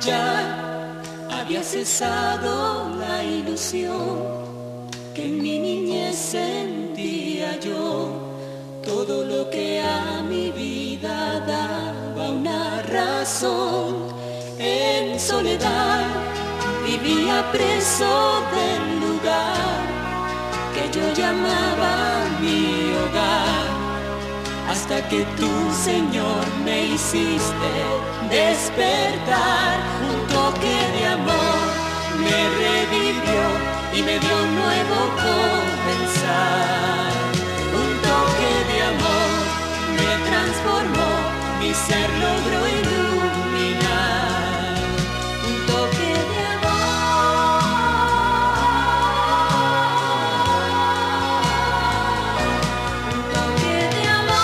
ya había cesado la ilusión que en mi niñez sentía yo. Todo lo que a mi vida daba una razón. En soledad vivía preso del lugar que yo llamaba mi hogar, hasta que tú, Señor, me hiciste despertar. Un toque de amor me revivió y me dio un nuevo comenzar. Un toque de amor me transformó, mi ser logró iluminar. Un toque de amor, un toque de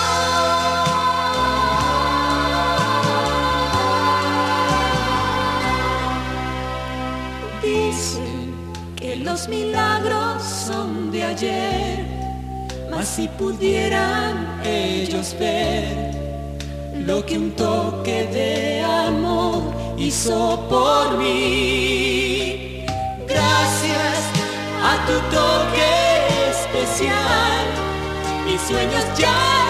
amor. Dicen que los milagros son de ayer, mas si pudieran ellos ver lo que un toque de amor hizo por mí. Gracias a tu toque especial, mis sueños ya